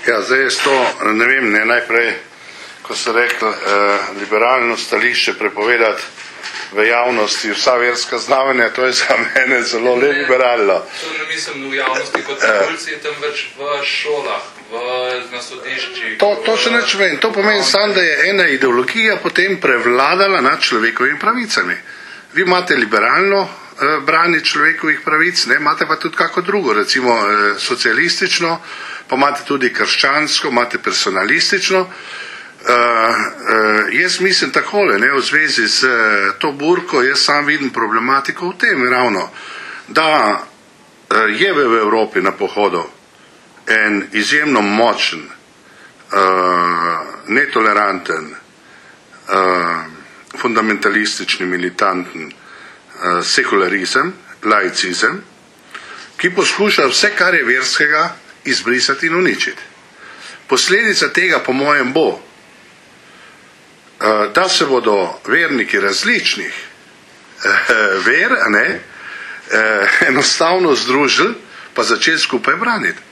Ja, zdaj je to, ne vem, najprej, ko so rekli, liberalno stališče prepovedati v javnosti vsa verska znamenja, to je za mene zelo liberalno. To ne mislim v javnosti kot ulici, temveč v šolah, na sodiščih. To še neč vem. To pomeni samo, da je ena ideologija potem prevladala nad človekovimi pravicami. Vi imate liberalno branje človekovih pravic, imate pa tudi kako drugo, recimo socialistično, pa imate tudi krščansko, imate personalistično. Jaz mislim takole, v zvezi z to burko, jaz sam vidim problematiko v tem ravno, da je v Evropi na pohodu en izjemno močen, netoleranten, fundamentalistični, militanten sekularizem, laicizem, ki poskuša vse, kar je verskega, izbrisati in uničiti. Posledica tega, po mojem, bo, da se bodo verniki različnih ver, enostavno združili, pa začeli skupaj braniti.